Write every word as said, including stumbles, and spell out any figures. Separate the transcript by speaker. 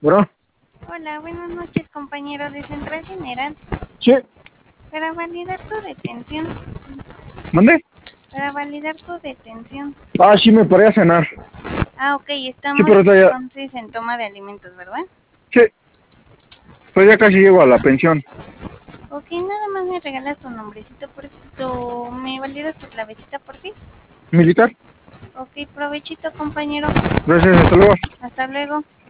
Speaker 1: Bueno,
Speaker 2: Hola, buenas noches, compañero de Central General.
Speaker 1: sí,
Speaker 2: Para validar tu detención.
Speaker 1: ¿mande?
Speaker 2: Para validar tu detención.
Speaker 1: Ah, sí, me paré a cenar.
Speaker 2: Ah, ok,
Speaker 1: Sí,
Speaker 2: estamos
Speaker 1: pero ya,
Speaker 2: entonces en toma de alimentos, ¿verdad?
Speaker 1: sí, pues ya casi llego a la pensión.
Speaker 2: Ok, nada más me regalas tu nombrecito, por tu... ¿Me validas tu clavecita por fin?
Speaker 1: ¿Militar?
Speaker 2: Ok, provechito, compañero.
Speaker 1: Gracias, hasta luego.
Speaker 2: Hasta luego.